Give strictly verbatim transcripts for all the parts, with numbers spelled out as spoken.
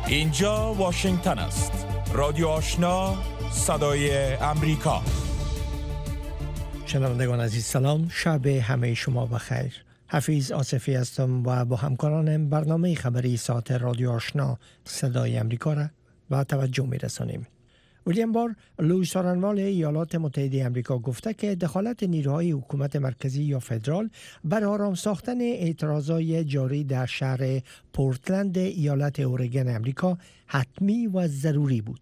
اینجا واشنگتن است. رادیو آشنا، صدای امریکا. شنوندگان عزیز سلام، شب همه شما بخیر. حفیظ آصفی هستم و با همکارانم برنامه خبری ساعت رادیو آشنا صدای امریکا را با توجه می رسانیم. ویلیام بار، لوی سارنوال ایالات متحده امریکا گفته که دخالت نیروهای حکومت مرکزی یا فدرال بر آرام ساختن اعتراضای جاری در شهر پورتلند ایالت اورگن امریکا حتمی و ضروری بود.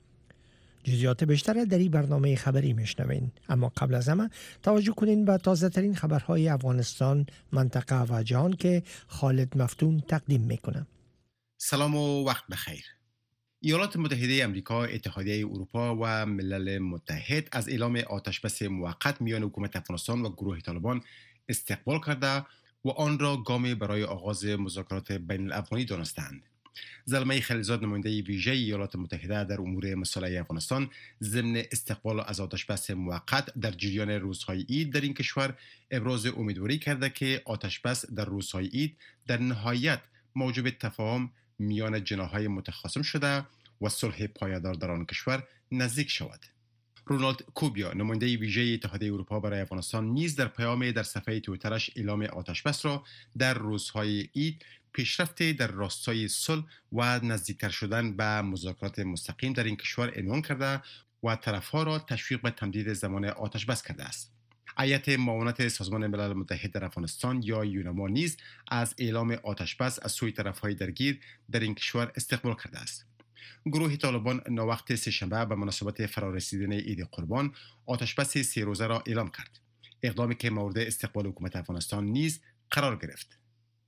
جزئیات بیشتر در این برنامه خبری میشنوین، اما قبل از همه توجه کنین به تازه ترین خبرهای افغانستان، منطقه و جهان که خالد مفتون تقدیم میکنه. سلام و وقت بخیر. ایالات متحده آمریکا، اتحادیه اروپا و ملل متحد از اعلام آتشبس موقت میان حکومت افغانستان و گروه طالبان استقبال کرده و آن را گامی برای آغاز مذاکرات بین الافغانی دانستند. زلمه خلیلزاد، نماینده ویژه ایالات متحده در امور مسائل افغانستان، ضمن استقبال از آتشبس موقت در جریان روزهای عید در این کشور ابراز امیدواری کرده که آتشبس در روزهای عید در نهایت موجب تفاهم میان جناح‌های متخاصم شده و صلح پایدار در آن کشور نزدیک شود. رونالد کوبیا، نماینده ویژه اتحادیه اروپا برای افغانستان، نیز در پیام در صفحه توییترش اعلام آتشبس را در روزهای عید پیشرفت در راستای صلح و نزدیکتر شدن به مذاکرات مستقیم در این کشور عنوان کرده و طرفها را تشویق به تمدید زمان آتشبس کرده است. هیئت معاونت سازمان ملل متحد در افغانستان یا یونما نیز از اعلام آتشبس از سوی طرفهای درگیر در این کشور استقبال کرده است. گروه طالبان ناوقت سه‌شنبه به مناسبت فرارسیدن عید قربان آتشبس سه روزه را اعلام کرد، اقدامی که مورد استقبال حکومت افغانستان نیز قرار گرفت.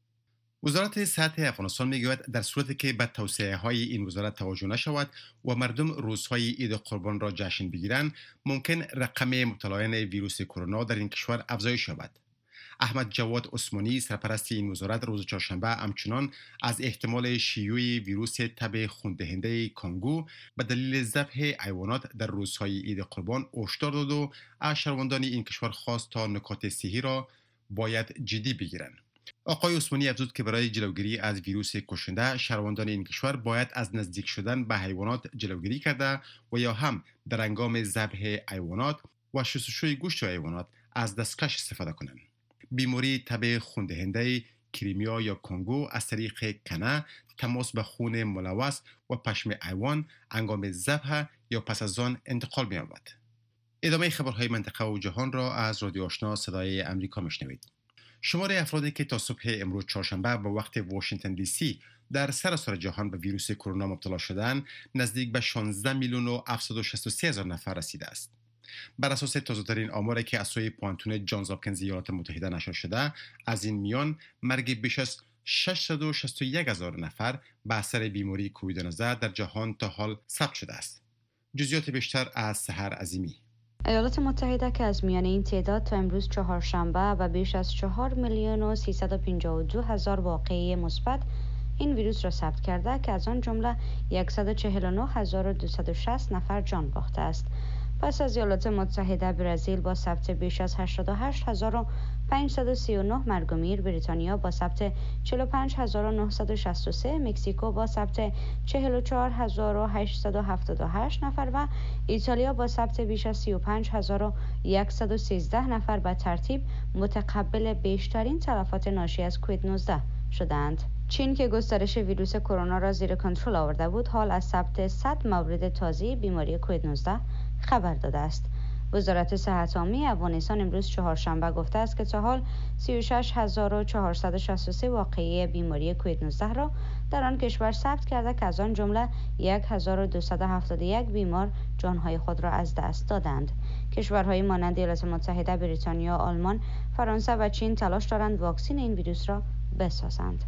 وزارت صحت افغانستان میگوید در صورتی که به توصیه های این وزارت توجه نشود و مردم روزهای عید قربان را جشن بگیرند، ممکن رقم مبتلایان ویروس کرونا در این کشور افزایش یابد. احمد جواد عثمانی، سرپرست این وزارت، روز چهارشنبه همچنان از احتمال شیوع ویروس تب خون‌دهنده کانگو به دلیل ذبح حیوانات در روزهای عید قربان هشدار داد و از شهروندان این کشور خواست تا نکات صحی را باید جدی بگیرند. آقای عثمانی افزود که برای جلوگیری از ویروس کشنده، شهروندان این کشور باید از نزدیک شدن به حیوانات جلوگیری کرده و یا هم در هنگام ذبح حیوانات و شستشوی گوشت حیوانات از دستکش استفاده کنند. بیماری تب خون‌دهنده کریمیا یا کنگو از طریق کنه، تماس به خون ملوث و پشم حیوان هنگام ذبح یا پس از آن انتقال می‌یابد. ادامه خبرهای منطقه و جهان را از رادیو آشنا صدای امریکا میشنوید. شمار افرادی که تا صبح امروز چهارشنبه به وقت واشنگتن دی سی در سراسر جهان به ویروس کرونا مبتلا شدند نزدیک به شانزده میلیون و هفتصد و شصت و سه هزار نفر رسیده است. بر اساس تازه‌ترین آماری که از سوی پوانتون جانز هاپکینز ایالات متحده نشر شده، از این میان مرگ بیش از ششصد و شصت و یک هزار نفر به اثر بیماری کووید نوزده در جهان تا حال ثبت شده است. جزئیات بیشتر از سحر عظیمی. ایالات متحده که از میان این تعداد تا امروز چهارشنبه و بیش از چهار میلیون و سیصد و پنجاه و دو هزار واقعه مثبت این ویروس را ثبت کرده که از آن جمله صد و چهل و نه هزار و دویست و شصت نفر جان باخته است. پس از ایالات متحده، برزیل با ثبت بیش از هشتاد و هشت هزار و پانصد و سی و نه مرگ و میر، بریتانیا با ثبت چهل و پنج هزار و نهصد و شصت و سه، مکزیکو با ثبت چهل و چهار هزار و هشتصد و هفتاد و هشت نفر و ایتالیا با ثبت بیش از سی و پنج هزار و صد و سیزده نفر به ترتیب متقبل بیشترین تلفات ناشی از کووید نوزده شدند. چین که گسترش ویروس کرونا را زیر کنترل آورده بود، حال از ثبت صد مورد تازه بیماری کووید نوزده خبر داده است. وزارت صحت عامه افغانستان امروز چهارشنبه گفته است که تا حال سی و شش هزار و چهارصد و شصت و سه واقعه بیماری کووید نوزده را در آن کشور ثبت کرده که از آن جمله هزار و دویست و هفتاد و یک بیمار جانهای خود را از دست دادند. کشورهای مانند ایالات متحده، بریتانیا، آلمان، فرانسه و چین تلاش دارند واکسن این ویروس را بسازند.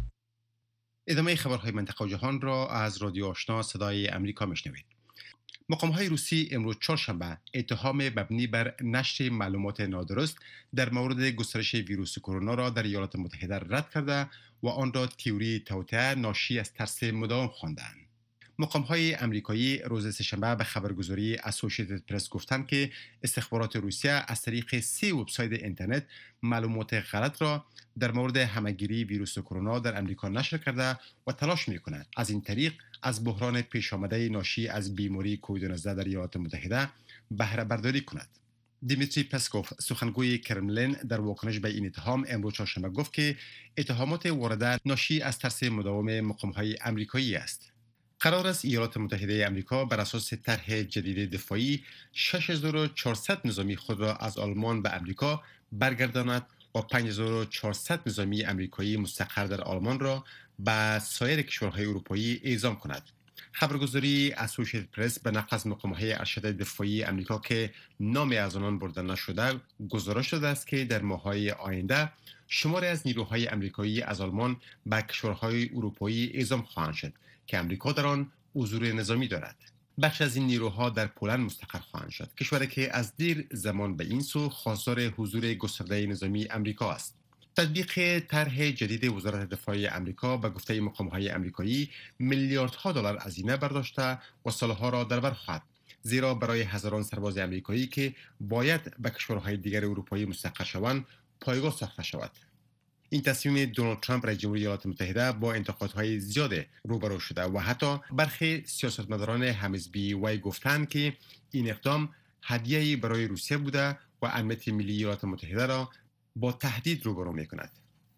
ادامه خبرهای منطقه و جهان را از رادیو آشنا صدای امریکا میشنوید. مقام‌های روسی امروز چهارشنبه اتهام مبنی بر نشر معلومات نادرست در مورد گسترش ویروس کرونا را در ایالات متحده رد کرده و آن را تئوری توطئه ناشی از ترس مداوم خواندند. مقام‌های آمریکایی روز سه‌شنبه به خبرگزاری اسوسییتد پرس گفتند که استخبارات روسیه از طریق سه وبسایت اینترنت معلومات غلط را در مورد همه‌گیری ویروس کرونا در امریکا نشر کرده و تلاش می‌کند از این طریق از بحران پیش آمده ناشی از بیماری کووید نوزده در ایالات متحده بهره برداری کند. دیمیتری پسکوف سخنگوی کرملین در واکنش به این اتهام امروز چهارشنبه گفت که اتهامات وارده ناشی از ترس مداوم مقام‌های آمریکایی است. قرار است ایالات متحده آمریکا بر اساس طرح جدید دفاعی شش هزار و چهارصد نظامی خود را از آلمان به آمریکا برگرداند و پنج هزار و چهارصد نظامی آمریکایی مستقر در آلمان را به سایر کشورهای اروپایی اعزام کند. خبرگزاری اسوسییتد پرس به نقل از مقام‌های ارشد دفاعی آمریکا که نام از آنان برده نشده گزارش داده است که در ماه‌های آینده شماری از نیروهای آمریکایی از آلمان به کشورهای اروپایی اعزام خواهند شد که آمریکا در آن حضور نظامی دارد. بخش از این نیروها در پولند مستقر خواهند شد، کشوری که از دیر زمان به این سو خواستار حضور گسترده نظامی آمریکا است. تطبیق طرح جدید وزارت دفاع آمریکا به گفته مقام‌های آمریکایی میلیاردها دلار هزینه برداشته و سالها را در بر خواهد، زیرا برای هزاران سرباز آمریکایی که باید به کشورهای دیگر اروپایی مستقر شوند پایگاه ساخته شود. این تصمیم دونالد ترامپ رئیس جمهوری ایالات متحده با انتقادهای زیاد روبرو شده و حتی برخی سیاستمداران همحزبی وی گفتند که این اقدام هدیه‌ای برای روسیه بوده و امنیت ملی ایالات متحده را با تهدید روبرو می‌کند.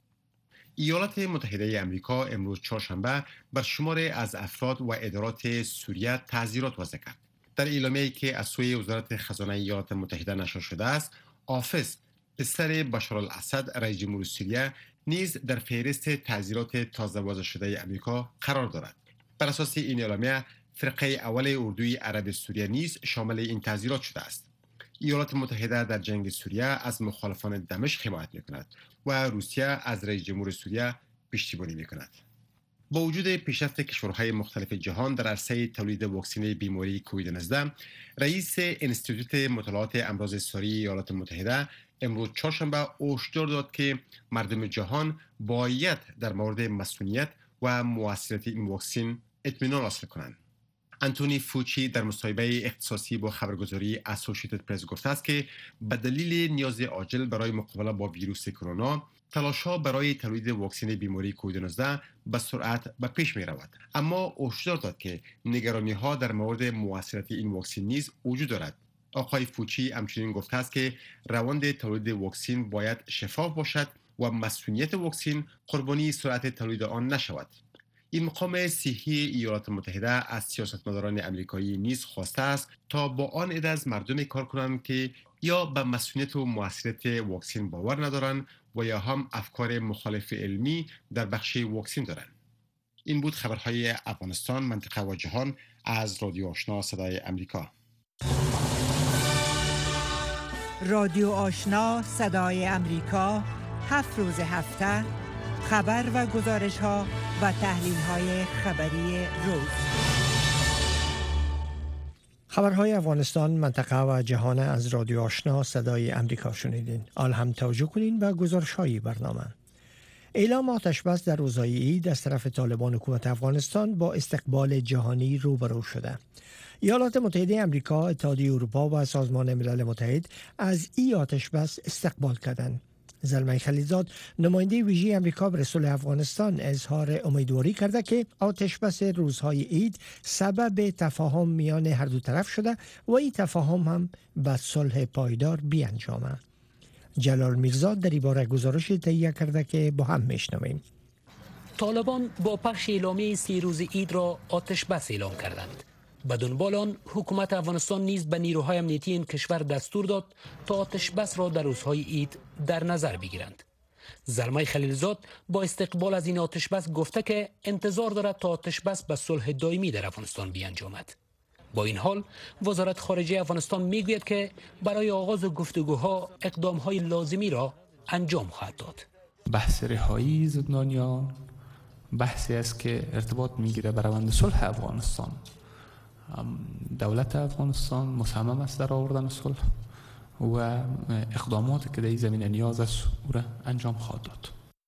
ایالات متحده آمریکا امروز چهارشنبه بر شماری از افراد و ادارات سوریه تعزیرات وضع کرد. در اعلامیه‌ای که از سوی وزارت خزانه ایالات متحده نشر شده است، حافظ پسر بشارالاسد رئیس جمهور سوریه نیز در فهرست تعزیرات تازه وضع شده آمریکا قرار دارد. بر اساس این اعلامیه فرقه اول اردوی عرب سوریه نیز شامل این تعزیرات شده است. ایالات متحده در جنگ سوریه از مخالفان دمشق حمایت می‌کند و روسیه از رئیس جمهور سوریه پشتیبانی می‌کند. با وجود پیشرفت کشورهای مختلف جهان در عرصه تولید واکسن بیماری کووید نوزده، رئیس انستیتوت مطالعات امراض ساری ایالات متحده امروز چهارشنبه هشدار داد که مردم جهان باید در مورد مسئولیت و موثریت این واکسن اطمینان حاصل کنند. انتونی فوچی در مصاحبه اختصاصی با خبرگزاری اسوسییتد پرس گفته است که به دلیل نیاز عاجل برای مقابله با ویروس کرونا، تلاش‌ها برای تولید واکسن بیماری کووید نوزده به سرعت به پیش می رود. اما هشدار داد که نگرانی‌ها در مورد موثریت این واکسن نیز وجود دارد. آقای فوچی همچنین گفته است که روند تولید واکسن باید شفاف باشد و مسئولیت واکسن قربانی سرعت تولید آن نشود. این مقام صحی ایالات متحده از سیاستمداران آمریکایی نیز خواسته است تا با آن عده از مردم کار کنند که یا به مسئولیت و موثریت واکسن باور ندارند و یا هم افکار مخالف علمی در بخش واکسن دارند. این بود خبرهای افغانستان، منطقه و جهان از رادیو آشنا صدای آمریکا. رادیو آشنا صدای آمریکا، هفت روز هفته خبر و گزارش ها و تحلیل های خبری روز. خبرهای افغانستان، منطقه و جهان از رادیو آشنا صدای آمریکا شنیدین. آل هم توجه کنین و گزارش های برنامه. اعلام آتش بس در روزهای عید از طرف طالبان حکومت افغانستان با استقبال جهانی روبرو شده. ایالات متحده آمریکا، اتحادیه اروپا و سازمان ملل متحد از این آتش بس استقبال کردند. زلمه خلیلزاد، نماینده ویژه آمریکا به صلح افغانستان، اظهار امیدواری کرده که آتش بس روزهای عید سبب تفاهم میان هر دو طرف شده و این تفاهم هم به صلح پایدار بیانجامد. جلال میرزا در این باره گزارش تهیه کرده که با هم میشنویم. طالبان با پخش اعلامیه سی روز عید را آتش بس اعلام کردند. به دنبال آن حکومت افغانستان نیز به نیروهای امنیتی این کشور دستور داد تا آتش بس را در روزهای عید در نظر بگیرند. زلمه خلیلزاد با استقبال از این آتش بس گفته که انتظار دارد تا آتش بس به صلح دائمی در افغانستان بیانجامد. با این حال وزارت خارجه افغانستان میگوید که برای آغاز گفتگوها اقدامهای لازمی را انجام خواهد داد. بحث رهایی زندانیان بحثی است که ارتباط میگیره به روند صلح افغانستان. دولت افغانستان مصمم است در آوردن صلح و اقداماتی که در این زمینه نیاز است او را انجام خواهد داد.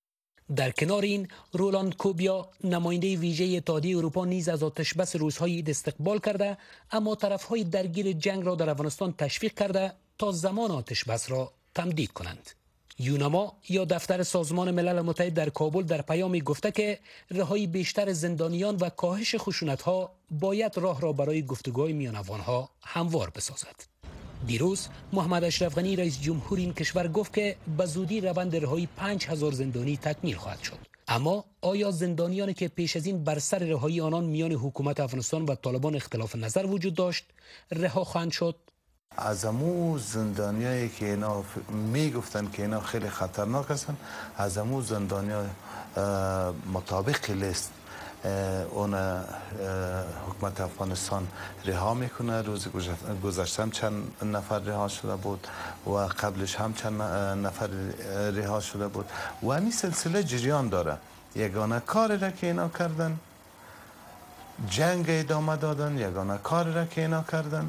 در کنار این، رولاند کوبیا نماینده ویژه اتحادیه اروپا نیز از آتش بس روزهای عید استقبال کرده، اما طرفهای درگیر جنگ را در افغانستان تشویق کرده تا زمان آتش بس را تمدید کنند. یوناما یا دفتر سازمان ملل متحد در کابل در پیامی گفته که رهایی بیشتر زندانیان و کاهش خشونت‌ها باید راه را برای گفتگوهای میان افغان‌ها هموار بسازد. دیروز محمد اشرف غنی رئیس جمهور این کشور گفت که به زودی روند رهایی پنج هزار زندانی تکمیل خواهد شد. اما آیا زندانیانی که پیش از این بر سر رهایی آنان میان حکومت افغانستان و طالبان اختلاف نظر وجود داشت رها خواهند شد؟ از امو زندانیایی که اینا میگفتن که اینا خیلی خطرناک هستن، از امو زندانیا مطابق لیست اون حکومت افغانستان رها میکنه. روز گذشته هم چند نفر رها شده بود و قبلش هم چند نفر رها شده بود و همین سلسله جریان داره. یگانه کار را که اینا کردن جنگ ادامه دادن، یگانه کار را که اینا کردن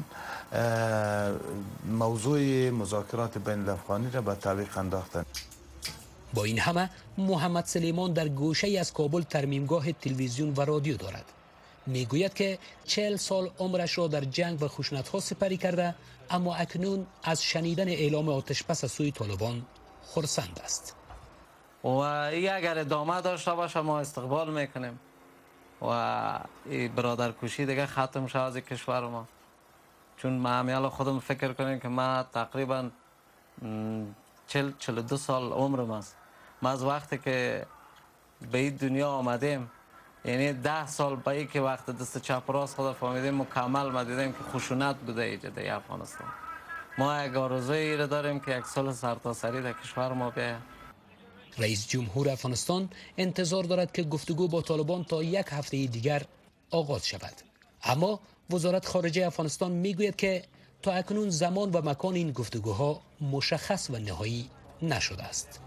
موضوع مذاکرات بین الافغانی را به تعویق انداختن. با این همه محمد سلیمان در گوشه از کابل ترمیمگاه تلویزیون و رادیو دارد. میگوید که چهل سال عمرش را در جنگ و خشونت‌ها سپری کرده، اما اکنون از شنیدن اعلام آتش بس از سوی طالبان خرسند است. و این اگر ادامه داشته باشه ما استقبال میکنیم و این برادرکشی دیگه ختم شد از کشور ما. چون ما همیال خودم فکر کنیم که ما تقریبا چل چل دو سال عمرم است. ما از وقتی که به این دنیا آمدیم، یعنی ده سال به ای که وقت دست چپ راست خدا فهمیدیم مکمل ما دیدیم که خشونت بوده ایجاده افغانستان. ما یک آرزویی را داریم که یک صلح سرتاسری در کشور ما بیاید. رئیس جمهور افغانستان انتظار دارد که گفتگو با طالبان تا یک هفته دیگر آغاز شود. اما وزارت خارجه افغانستان میگوید که تا اکنون زمان و مکان این گفتگوها مشخص و نهایی نشده است.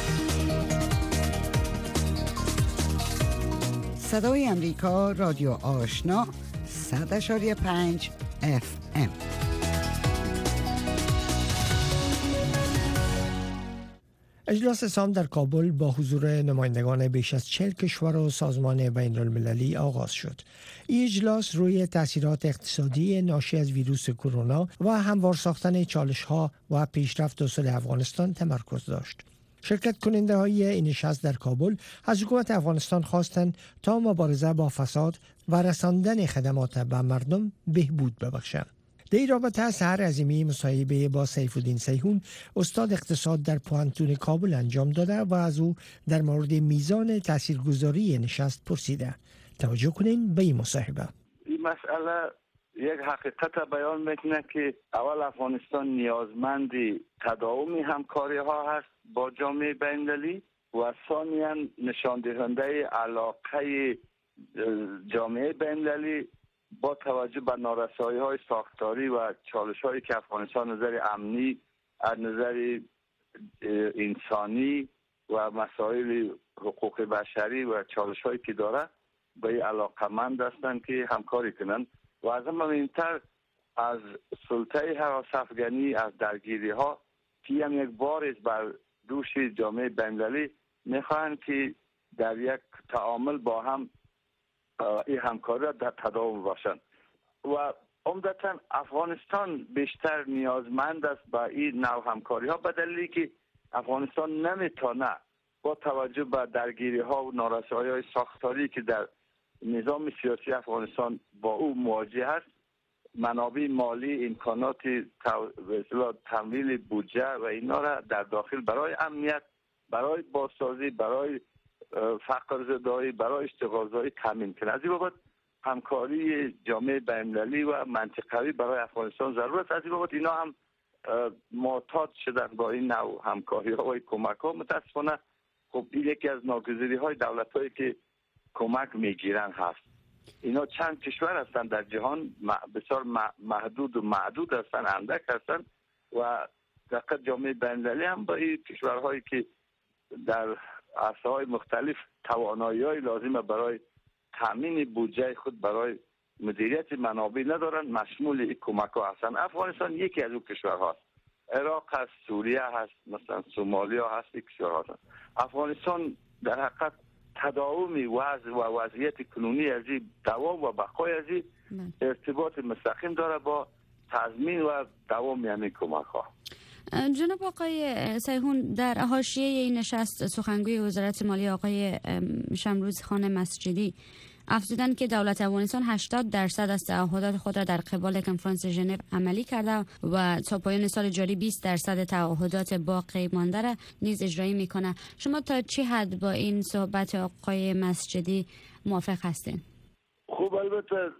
صدای امریکا، رادیو آشنا، صد اشاری پنج اف ام. اجلاس سام در کابل با حضور نمایندگان بیش از چهل کشور و سازمان بین المللی آغاز شد. این اجلاس روی تاثیرات اقتصادی ناشی از ویروس کرونا و هموار ساختن چالش‌ها و پیشرفت و صلح افغانستان تمرکز داشت. شرکت کننده های این نشست در کابل از حکومت افغانستان خواستند تا مبارزه با فساد و رساندن خدمات به مردم بهبود ببخشند. در این رابطه سحر عظیمی مصاحبه با سیفالدین سیحون استاد اقتصاد در پوهنتون کابل انجام داده و از او در مورد میزان تاثیرگذاری نشست پرسیده. توجه کنین به این مصاحبه. این مسئله یک حقیقت بیان میکنه که اول افغانستان نیازمند تداوم همکاری ها هست با جامعه بین‌المللی و ثانیاً نشان دهنده علاقه جامعه بین‌المللی با توجه به نارسایی های ساختاری و چالش هایی که افغانستان نظر امنی، از نظر انسانی و مسائل حقوق بشری و چالش هایی که داره به علاقمند هستند که همکاری کنند و از همه مهمتر از سلطه هراس افغانی، از درگیری ها که هم یک بار بر دوش جامعه بین‌المللی میخواهند که در یک تعامل با هم این همکاری را در تداوم باشند و عمدتا افغانستان بیشتر نیازمند است با این نوع همکاری ها به دلیلی که افغانستان نمیتونه با توجه به درگیری ها و نارسایی های ساختاری که در نظام سیاسی افغانستان با او مواجه است منابع مالی، امکانات تمویل بودجه و اینا را در داخل برای امنیت، برای بازسازی، برای فقر زدایی، برای اشتغال زایی تامین کنه. از این بابت همکاری جامعه بین‌المللی و منطقوی برای افغانستان ضرورت. از این بابت اینا هم معتاد شدن با این نوع همکاری ها و کمک ها. متاسفانه خب این یکی از ناگزیری های دولت هایی که کمک میگیرن هست. اینا چند کشور هستن در جهان، بسیار محدود و معدود هستن، اندک هستن و دقیق جامعه بین‌المللی هم با این کشورهایی که در عرصه‌های مختلف توانایی‌های لازمه برای تامین بودجه خود برای مدیریت منابع ندارن، مشمول این کمک‌ها هستن. افغانستان یکی از اون کشورها است. عراق هست، سوریه هست، مثلا سومالیا هست، این کشورها هستن. افغانستان در حقیقت تداومی وضع و وضعیت کنونی از این دوام و بقای از این ارتباط مستقیم داره با تضمین و دوام همین کمک ها. جناب آقای سیحون، در حاشیه این نشست سخنگوی وزارت مالیه آقای شمروز خان مسجدی افزودند که دولت افغانستان هشتاد درصد از تعهدات خود را در قبال کنفرانس ژنو عملی کرده و تا پایان سال جاری بیست درصد تعهدات باقی مانده را نیز اجرایی میکنه. شما تا چه حد با این صحبت آقای مسجدی موافق هستین؟ خب البته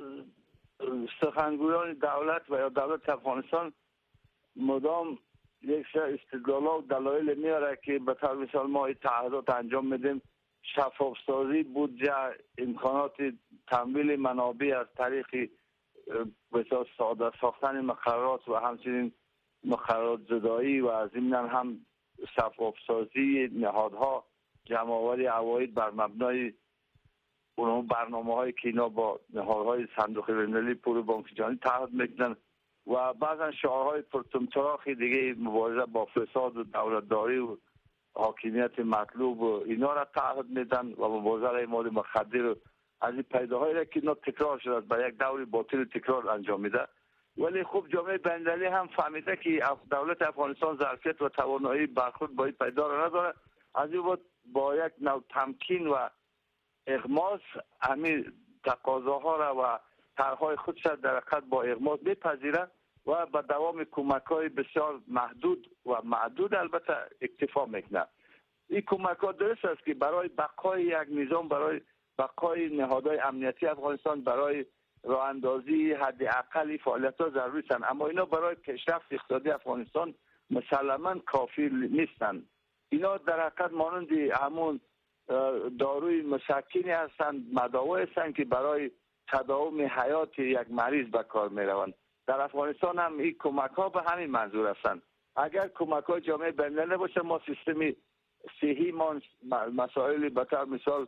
سخنگویان دولت و یا دولت افغانستان مدام یک سری استدلال‌ها و دلایل میاره که به طور مثال ما تعهدات انجام میدیم، شفاف سازی بودجه، امکانات تمویل منابع از طریق بسیار ساده ساختن مقررات و همچنین مقررات زدایی و ضمن هم شفاف سازی نهادها، جمع‌آوری عواید بر مبنای اون برنامه‌هایی که اینا با نهادهای صندوق بین‌المللی پول بانک جهانی تعهد میکنن و بعضا شعارهای پرطمطراق دیگه مبارزه با فساد و دولتداری و حاکمیت مطلوب و اینا را تعهد میدن و مبارزه علیه مواد مخدر و از این پیداهایی را که اینا تکرار شده برای یک دوری باطل تکرار انجام میده. ولی خب جامعه بین‌المللی هم فهمیده که دولت افغانستان ظرفیت و توانایی برخورد با این پیدا را نداره، از این بود با یک نوع تمکین و اغماس همین تقاضاها را و طرحهای خودش در حقیقت با اغماس میپذیره و به دوام کمک‌های بسیار محدود و معدود البته اکتفا میکنه. این کمک‌ها درست است که برای بقای یک نظام، برای بقای نهادهای امنیتی افغانستان، برای راه اندازی حداقل فعالیت‌ها ضروری است، اما اینا برای پیشرفت اقتصادی افغانستان مسلماً کافی نیستند. اینا در حقیقت مانند همون داروی مسکنی هستند، مداوی هستند که برای تداوم حیات یک مریض به کار میروند. در افغانستان هم این کمک ها به همین منظور هستند. اگر کمک های جامعه بین‌المللی باشه، ما سیستم صحی ما مسائل به طور مثال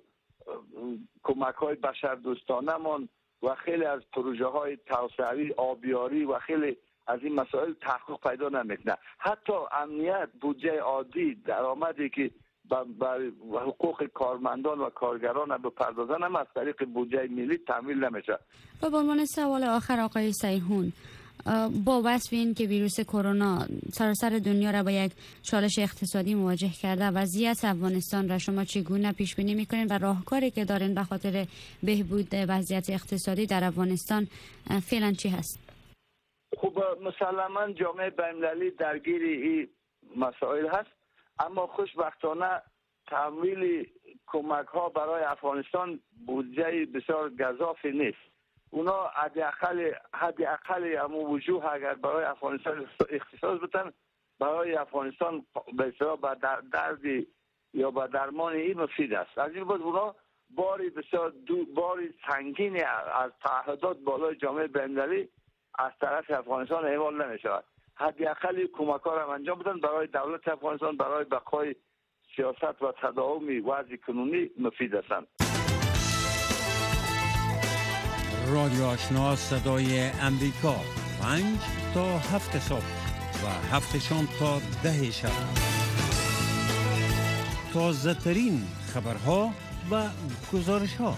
کمک های بشر دوستانه من و خیلی از پروژه های توسعوی، آبیاری و خیلی از این مسائل تحقق پیدا نمیکنه. حتی امنیت، بودجه عادی، درآمدی که بر حقوق کارمندان و کارگران بپردازن هم از طریق بودجه ملی تامین نمیشه. و به عنوان سوال آخر آقای سیحون، با وصف این که ویروس کرونا سراسر دنیا را با یک چالش اقتصادی مواجه کرده، وضعیت افغانستان را شما چگونه پیش بینی میکنین و راهکاری که دارین به خاطر بهبود وضعیت اقتصادی در افغانستان فعلا چی هست؟ خب مسلما جامعه بین‌المللی درگیر این مسائل هست، اما خوشبختانه تمویل کمک ها برای افغانستان بودجه بسیار گزافی نیست. اونا حداقل حداقل هم وجوه اگر برای افغانستان اختصاص بدن، برای افغانستان به اصطلاح با درد یا با درمان این مفید است. از این بود اونا باری بسیار باری سنگین از تعهدات بالای جامعه بین‌المللی از طرف افغانستان اعمال نمی‌شود. حداقل کمک ها را انجام بدن برای دولت افغانستان، برای بقای سیاست و تداوم وضع کنونی مفید هستند. رادیو آشنا صدای امریکا، پنج تا هفت صبح و هفت شام تا ده شب. تازه ترین خبرها و گزارش ها.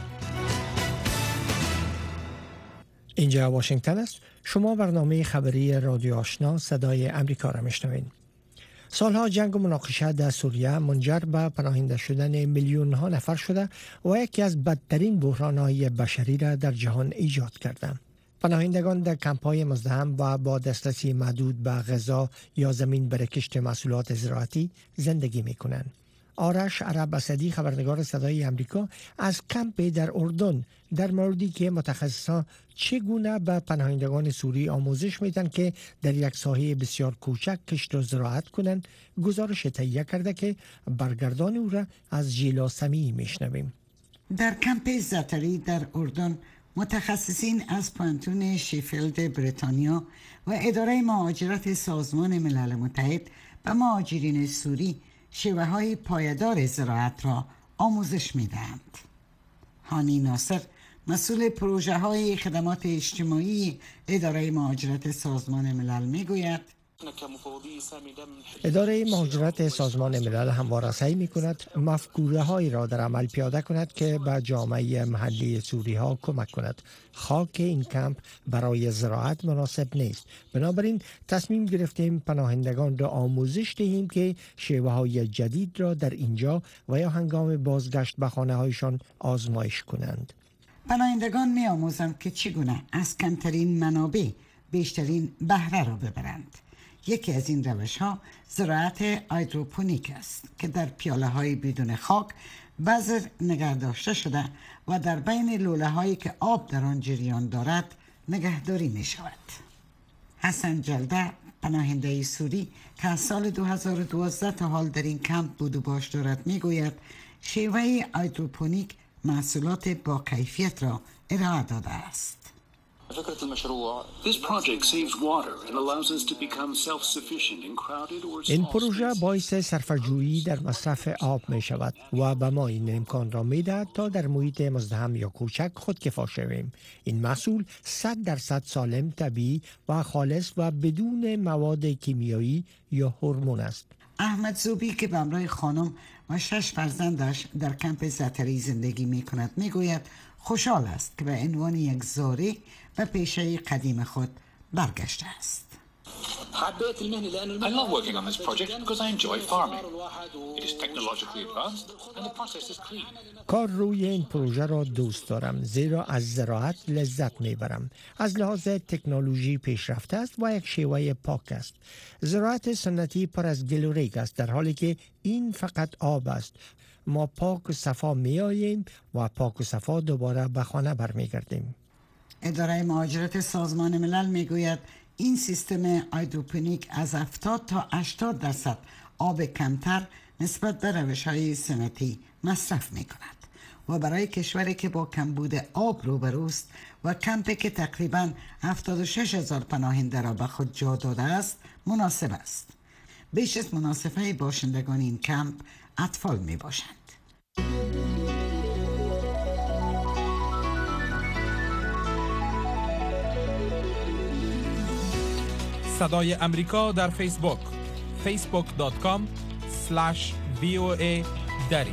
اینجا واشنگتن است. شما برنامه خبری رادیو آشنا صدای امریکا را میشنوید. سالها جنگ و مناقشه در سوریه منجر به پناهنده شدن میلیون ها نفر شده و یکی از بدترین بحران‌های بشری را در جهان ایجاد کرده. پناهندگان در کمپ‌های مزدحم و با دسترسی محدود به غذا یا زمین برای کشت محصولات زراعتی زندگی می‌کنند. آرش عرب اسدی، خبرنگار صدای امریکا، از کمپ در اردن در موردی که متخصصان چگونه به پناهندگان سوری آموزش میدن که در یک ساحه بسیار کوچک کشت و زراعت کنند، گزارش تهیه کرده که برگردان او را از ژیلا سمیعی میشنویم. در کمپ زعتری در اردن متخصصین از پانتون شیفیلد بریتانیا و اداره مهاجرت سازمان ملل متحد به مهاجرین سوری شیوه های پایدار زراعت را آموزش می دهند. هانی ناصر، مسئول پروژه های خدمات اجتماعی اداره مهاجرت سازمان ملل می گوید اداره مهاجرت سازمان ملل همواره سعی می کند مفکوره هایی را در عمل پیاده کند که به جامعه محلی سوری ها کمک کند. خاک این کمپ برای زراعت مناسب نیست. بنابراین تصمیم گرفتیم پناهندگان را آموزش دهیم که شیوه های جدید را در اینجا و یا هنگام بازگشت به خانه هایشان آزمایش کنند. پناهندگان می آموزند که چگونه از کمترین منابع بیشترین بهره را ببرند. یکی از این روش ها زراعت هیدروپونیک است که در پیاله های بدون خاک بذر نگه داشته شده و در بین لوله هایی که آب در آن جریان دارد نگهداری می شود. حسن جلده، پناهنده سوری که از سال دو هزار و دوازده تا حال در این کمپ بود و باش دارد می گوید شیوه هیدروپونیک محصولات با کیفیت را ارائه داده است. این پروژه باعث صرفه‌جویی در مصرف آب می شود و به ما این امکان را می دهد تا در محیط مزدحم یا کوچک خودکفا شویم. این محصول صد درصد سالم، طبیعی و خالص و بدون مواد کیمیایی یا هورمون است. احمد زوبی که به همراه خانم و شش فرزندش در کمپ زعتری زندگی می کند می گوید خوشحال است که به عنوان یک زاری و پیشه قدیم خود برگشته است. I love working on this project because I enjoy farming. It is technologically advanced and the process is clean. کار روی این پروژه را دوست دارم زیرا از زراعت لذت میبرم. از لحاظ تکنولوژی پیشرفته است و یک شیوه پاک است. زراعت سنتی پر از گل و ریگ است در حالی که این فقط آب است. ما پاک و صفا میاییم و پاک و صفا دوباره به خانه برمیگردیم. اداره مهاجرت سازمان ملل میگوید این سیستم هیدروپونیک از هفتاد تا هشتاد درصد آب کمتر نسبت به روش‌های سنتی مصرف می‌کند و برای کشوری که با کمبود آب روبروست و کمپی که تقریباً هفتاد و شش هزار پناهنده را به خود جا داده است مناسب است. بیش از مناسبه باشندگان این کمپ اطفال میباشند. صدای امریکا در فیسبوک فیسبوک دات کام اسلش وی او ای دری.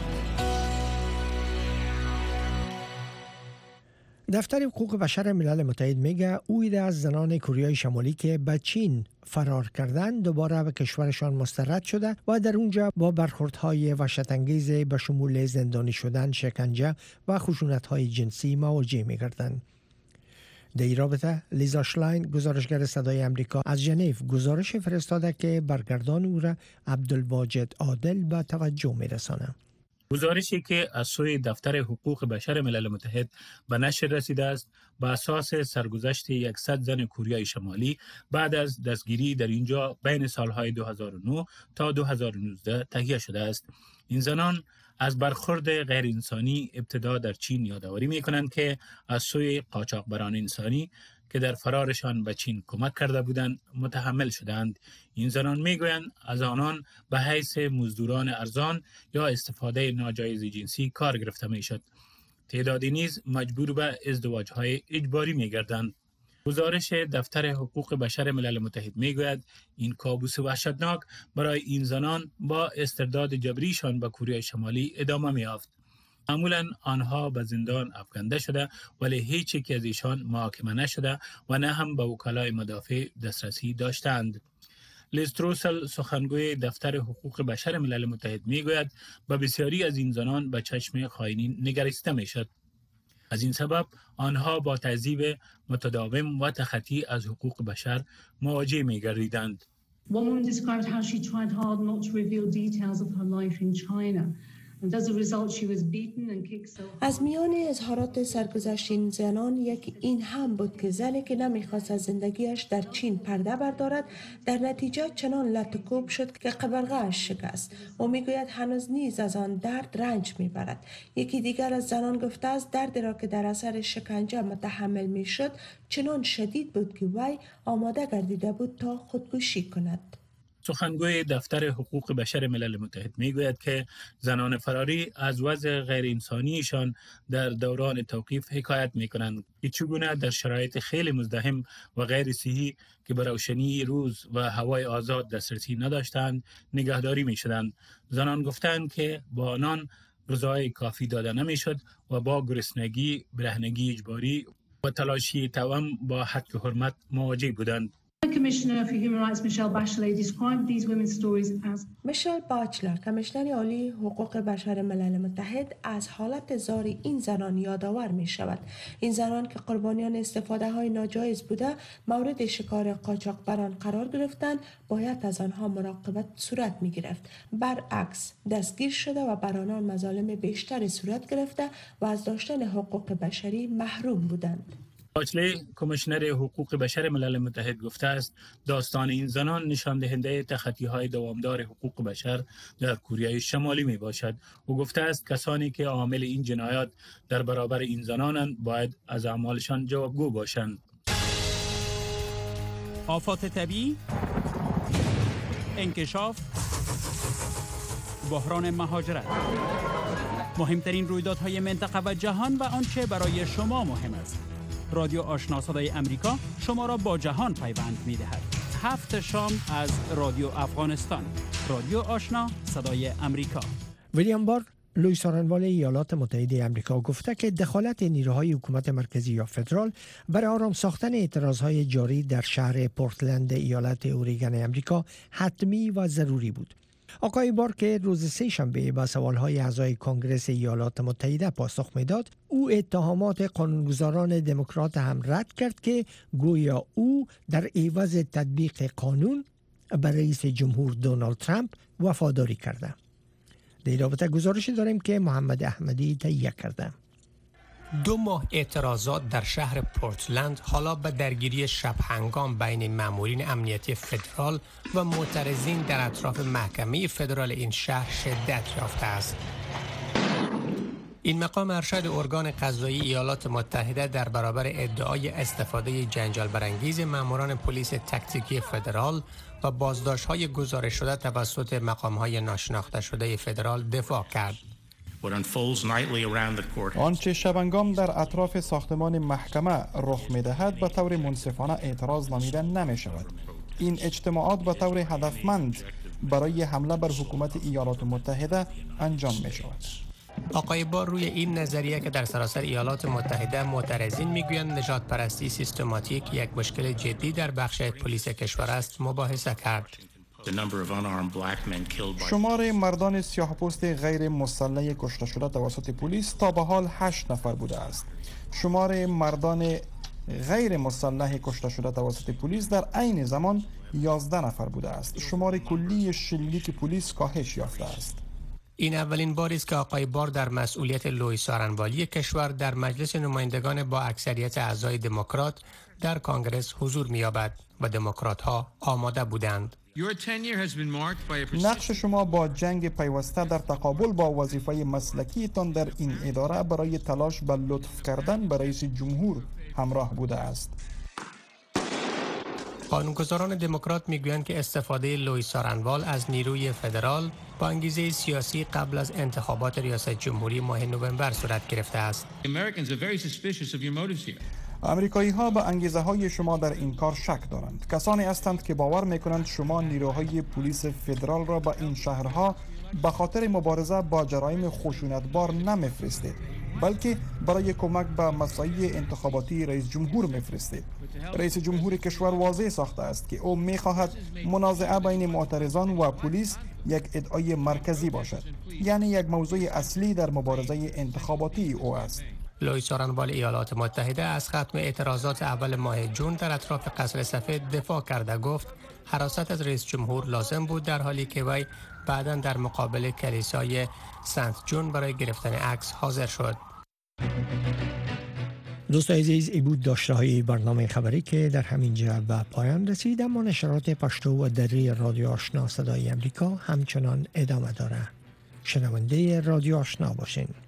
دفتر حقوق بشر ملل متحد میگه او ایده از زنان کره شمالی که به چین فرار کردند دوباره به کشورشان مسترد شده و در اونجا با برخوردهای وحشت‌انگیز به شمول زندانی شدن، شکنجه و خشونت‌های جنسی مواجه می‌گردند. در این رابطه لیزا شلاین گزارشگر صدای امریکا از ژنو گزارش فرستاده که برگردان او را عبدالواجد عادل به توجه می‌رساند. گزارشی که از سوی دفتر حقوق بشر ملل متحد به نشر رسیده است بر اساس سرگذشت صد زن کره شمالی بعد از دستگیری در اینجا بین سالهای دو هزار و نه تا دو هزار و نوزده تهیه شده است. این زنان از برخورد غیر انسانی ابتدا در چین یادآوری می کنند که از سوی قاچاقبران انسانی که در فرارشان به چین کمک کرده بودند متحمل شدند. این زنان می گویند از آنان به حیث مزدوران ارزان یا استفاده ناجایز جنسی کار گرفته می شد. تعدادی نیز مجبور به ازدواج‌های اجباری می گردند. گزارش دفتر حقوق بشر ملل متحد می گوید این کابوس وحشتناک برای این زنان با استرداد جبریشان به کره شمالی ادامه می یافت. معمولا آنها به زندان افکنده شده ولی هیچ یک از ایشان محاکمه نشده و نه هم به وکلای مدافع دسترسی داشتند. لیز تروسل سخنگوی دفتر حقوق بشر ملل متحد می گوید به بسیاری از این زنان به چشم خائنین نگریسته می شد. از این سبب آنها با تعذیب متداوم و تخطی از حقوق بشر مواجه می گردیدند. One woman described how she tried hard not to reveal details of her life in China. از میان اظهارات سرگذشت این زنان یک این هم بود که زنی که نمیخواست از زندگیش در چین پرده بردارد در نتیجه چنان لطکوب شد که قبرغه‌اش شکست و میگوید هنوز نیز از آن درد رنج میبرد. یکی دیگر از زنان گفته است دردی را که در اثر شکنجه متحمل میشد چنان شدید بود که وی آماده گردیده بود تا خودکشی کند. سخنگوی دفتر حقوق بشر ملل متحد میگوید که زنان فراری از وضع غیر انسانیشان در دوران توقیف حکایت میکنند که چگونه در شرایط خیلی مزدحم و غیر صحی که به روشنی روز و هوای آزاد دسترسی نداشتند نگهداری میشدند. زنان گفتند که با آنان غذای کافی داده نمیشد و با گرسنگی، برهنگی اجباری و تلاشی توأم با حق حرمت مواجه بودند. Commissioner for Human Rights Michelle Bachelet described these women's stories as میشل باچلر، کمیشنر عالی حقوق بشر ملل متحد، از حالت زار این زنان یادآور می شود. این زنان که قربانیان استفاده های ناجایز بوده مورد شکار قاچاقبران قرار گرفتند، باید از آنها مراقبت صورت می گرفت. برعکس دستگیر شده و بر آنان مظالم بیشتری صورت گرفته و از داشتن حقوق بشری محروم بودند. باچلی کمیشنر حقوق بشر ملل متحد گفته است داستان این زنان نشان دهنده تخطی‌های دوامدار حقوق بشر در کره شمالی می باشد. او گفته است کسانی که عامل این جنایات در برابر این زنانند باید از اعمالشان جوابگو باشند. آفات طبیعی، انکشاف، بحران مهاجرت، مهمترین رویدادهای منطقه و جهان و آنچه برای شما مهم است. رادیو آشنا صدای امریکا شما را با جهان پیوند می دهد. هفت شام از رادیو افغانستان. رادیو آشنا صدای امریکا. ویلیام بار، لوی سارنوال ایالات متحده امریکا گفته که دخالت نیروهای حکومت مرکزی یا فدرال برای آرام ساختن اعتراضهای جاری در شهر پورتلند ایالت اوریگن امریکا حتمی و ضروری بود. آقای بار که روز سه شنبه با سوالهای اعضای کنگره ایالات متحده پاسخ میداد، او اتهامات قانونگذاران دموکرات هم رد کرد که گویا او در عوض تطبیق قانون بر رئیس جمهور دونالد ترامپ وفاداری کرده. در رابطه گزارشی داریم که محمد احمدی تهیه کرده. دو ماه اعتراضات در شهر پورتلند حالا به درگیری شب هنگام بین مامورین امنیتی فدرال و معترضین در اطراف محکمه فدرال این شهر شدت یافته است. این مقام ارشد ارگان قضایی ایالات متحده در برابر ادعای استفاده جنجال برانگیز ماموران پلیس تاکتیکی فدرال و بازداشت‌های گزارش شده توسط مقام‌های ناشناخته شده فدرال دفاع کرد. آنچه شبانگام در اطراف ساختمان محکمه رخ می‌دهد به طور منصفانه اعتراض نامیده نمی‌شود. این اجتماعات به طور هدفمند برای حمله بر حکومت ایالات متحده انجام می‌شود. آقای بار روی این نظریه که در سراسر ایالات متحده معترضین میگویند نژاد پرستی سیستماتیک یک مشکل جدی در بخش پلیس کشور است مباحثه کرد. شمار مردان سیاه‌پوست غیر مسلح کشته شده توسط پلیس تا به حال هشت نفر بوده است. شمار مردان غیر مسلح کشته شده توسط پلیس در عین زمان یازده نفر بوده است. شمار کلی شلیک پلیس کاهش یافته است. این اولین باری است که آقای بار در مسئولیت لوی سارنوالی کشور در مجلس نمایندگان با اکثریت اعضای دموکرات در کانگرس حضور می‌یابد و دموکرات‌ها آماده بودند. نقش شما با جنگ پیوسته در تقابل با وظیفه مسلکیتان در این اداره برای تلاش به لطف کردن به رئیس جمهور همراه بوده است. قانونگذاران دموکرات میگویند که استفاده لوی سارنوال از نیروی فدرال با انگیزه سیاسی قبل از انتخابات ریاست جمهوری ماه نوامبر صورت گرفته است. امریکایی ها به انگیزه های شما در این کار شک دارند. کسانی هستند که باور میکنند شما نیروهای پلیس فدرال را به این شهرها به خاطر مبارزه با جرایم خشونتبار نمیفرستید، بلکه برای کمک به مساعی انتخاباتی رئیس جمهور میفرستید. رئیس جمهور کشور واضح ساخته است که او میخواهد منازعه بین معترضان و پلیس یک ادعای مرکزی باشد، یعنی یک موضوع اصلی در مبارزه انتخاباتی او است. لوی سارنوال ایالات متحده از ختم اعتراضات اول ماه جون در اطراف قصر سفید دفاع کرده گفت حراست از رئیس جمهور لازم بود، در حالی که وی بعداً در مقابل کلیسای سنت جون برای گرفتن عکس حاضر شد. دوستان عزیز، ای بود داشته های برنامه خبری که در همین جا به پایان رسید، اما نشرات پشتو و دری رادیو آشنا صدای امریکا همچنان ادامه داره. شنونده رادیو آشنا باشین.